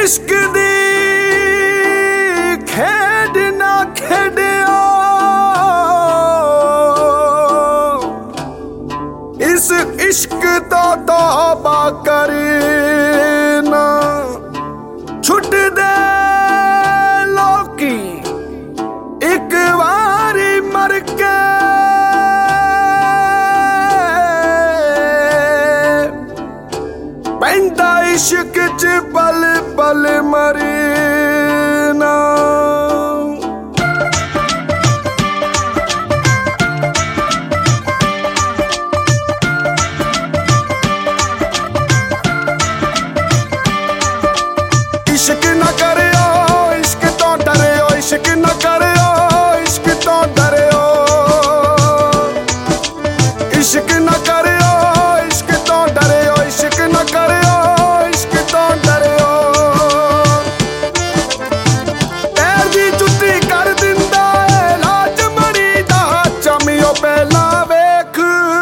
इश्क दी खेड ना खेडियो, इस इश्क तो तौबा करना। छुट दे लोकी एक बारी मर के, पैंदा इश्क च पल पल मरना। इश्क न करियो इश्क तो डरियो, इश्क न करियो इश्क तो डरियो, इश्क न करियो इश्क तो डरियो, इश्क न करियो इश्क तो डरियो। पैर दी जुत्ती कर दिंदा है लाज मरी दा, चमियो पहला वेख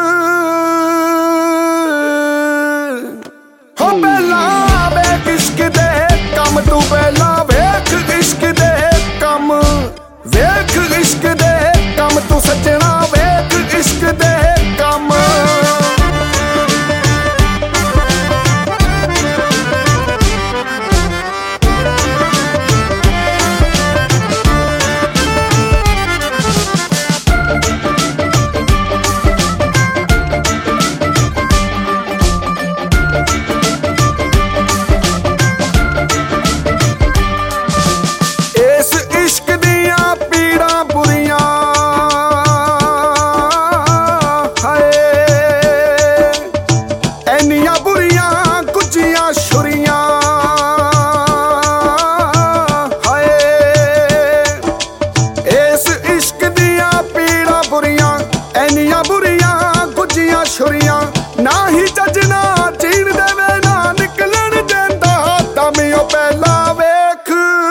हो पहला वेख इश्क दे कम, तू पहला वेख इश्क दे कम, वेख इश्क दे कम, तू सजना वेख इश्क दे कम। ना ही जजना चीर देवे ना निकलन देंदा, दमियो पहला वेख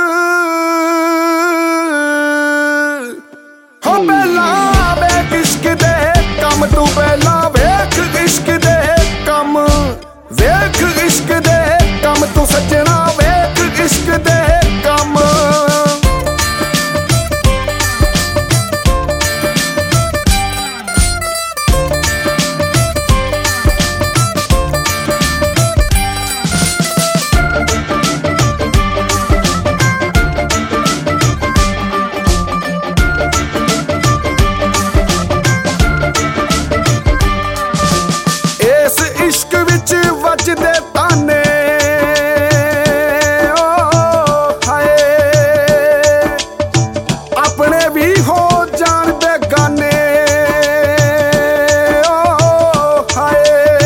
हो पहला वेख इश्क दे कम, तू पहला वेख इश्क दे कम, वेख इश्क दे कम, तू सजना वेख इश्क दे कम। इश्क विच वजदे ताने हाय, अपने भी हो जान बेगाने हाय।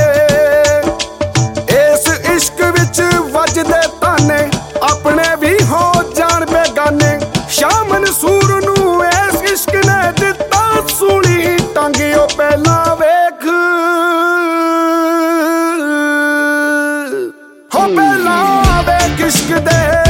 इस इश्क विच वजदे ताने अपने भी हो जान बेगाने, शामन सूर नू इस इश्क ने दिता सूली टांगियो पहला वेख हो पहला वेख इश्क दे